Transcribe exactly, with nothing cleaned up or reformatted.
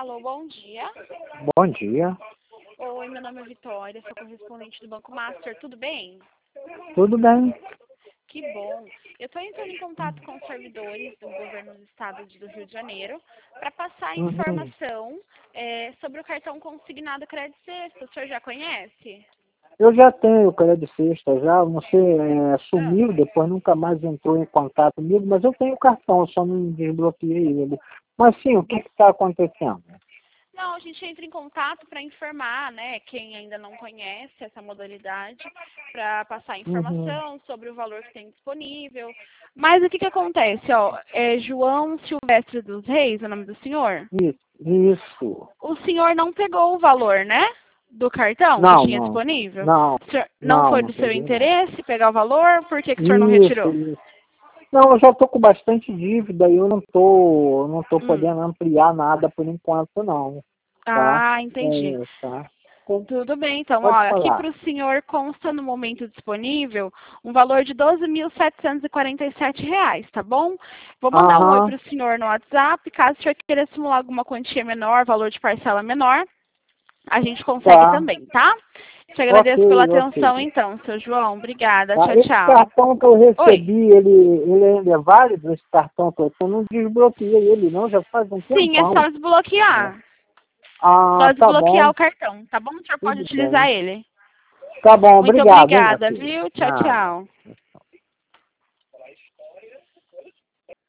Alô, bom dia. Bom dia. Oi, meu nome é Vitória, sou correspondente do Banco Master, tudo bem? Tudo bem? Que bom. Eu estou entrando em contato com os servidores do governo do estado do Rio de Janeiro para passar Uhum. informação é, sobre o cartão consignado Crédito Sexta. O senhor já conhece? Eu já tenho o crédito sexta, já, não sei, é, Ah. sumiu, depois nunca mais entrou em contato comigo, mas eu tenho o cartão, eu só não desbloqueei ele. Mas sim, o que está acontecendo? Não, a gente entra em contato para informar, né, quem ainda não conhece essa modalidade, para passar Uhum. informação sobre o valor que tem disponível. Mas o que que acontece, ó, é João Silvestre dos Reis, o nome do senhor? Isso, isso. O senhor não pegou o valor, né, do cartão que Não, tinha não, disponível? não, O senhor não não, foi não do seu peguei não. interesse pegar o valor? Por que que o senhor não Isso, retirou? isso. Não, eu já estou com bastante dívida e eu não estou não tô Hum. podendo ampliar nada por enquanto não, tá? Ah, entendi. É, tá. Com- Tudo bem, então, ó, Pode aqui falar. para o senhor consta no momento disponível um valor de doze mil setecentos e quarenta e sete reais, tá bom? Vou mandar um oi Aham, para o senhor no WhatsApp, caso o senhor queira simular alguma quantia menor, valor de parcela menor, a gente consegue tá. também, tá? Te Ok, agradeço pela ok. atenção então, seu João. Obrigada, Tá? tchau, Esse tchau. cartão que eu Oi. recebi, ele, ele ainda é válido, esse cartão que eu tô, não desbloqueei ele não, já faz um Sim, é tempão. só Né? desbloquear. Ah, Só tá desbloquear bom, o cartão, tá bom? O senhor pode tudo utilizar bem. ele. Tá bom, Muito obrigado, hein, minha obrigada, filha. viu? Tchau, Nada. tchau.